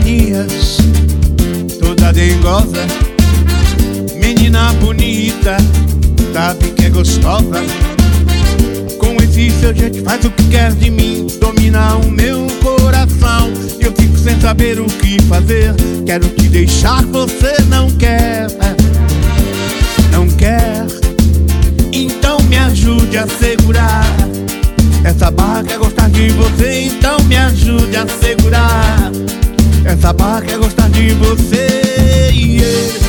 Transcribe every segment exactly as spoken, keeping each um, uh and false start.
manias, toda dengosa, menina bonita, sabe que é gostosa. Com esse seu jeito faz o que quer de mim, domina o meu coração. Eu fico sem saber o que fazer, quero te deixar, você não quer, não quer. Então me ajude a segurar essa barra, quer gostar de você, então me ajude a segurar essa barra, quer gostar de você. Yeah.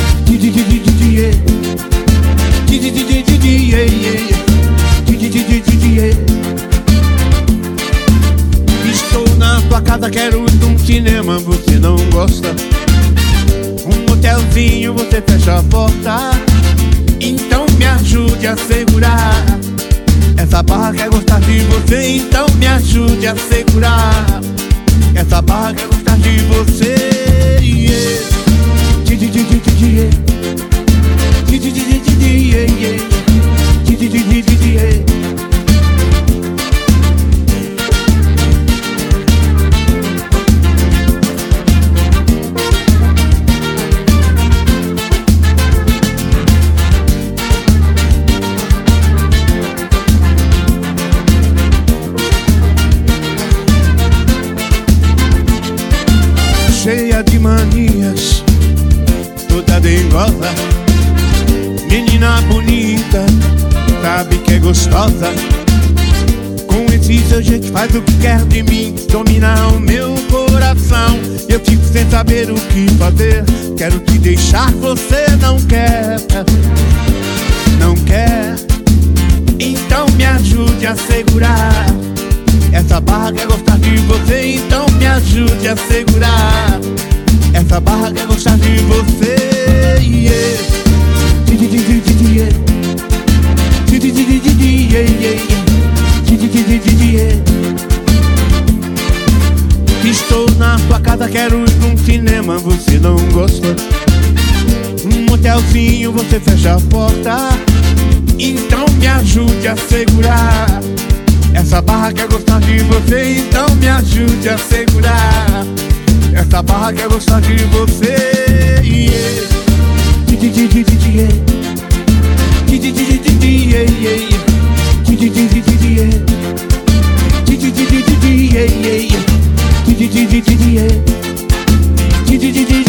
Estou na tua casa, quero ir num cinema, você não gosta. Um hotelzinho, você fecha a porta. Então me ajude a segurar essa barra, quer gostar de você, então me ajude a segurar essa barra, quer gostar de você. Yeah. Cheia de manias, toda dengosa, menina bonita, sabe que é gostosa. Com esse seu jeito faz o que quer de mim, domina o meu coração. Eu fico sem saber o que fazer, quero te deixar, você não quer, não quer. Então me ajude a segurar essa barra, quer gostar de você, então me ajude a segurar essa barra, quer gostar de você. Yeah. Estou na tua casa, quero ir num cinema, você não gosta. Um hotelzinho, você fecha a porta. Então me ajude a segurar essa barra, quer gostar de você, então me ajude a segurar essa barra, quer gostar de você. Yeah. Yeah.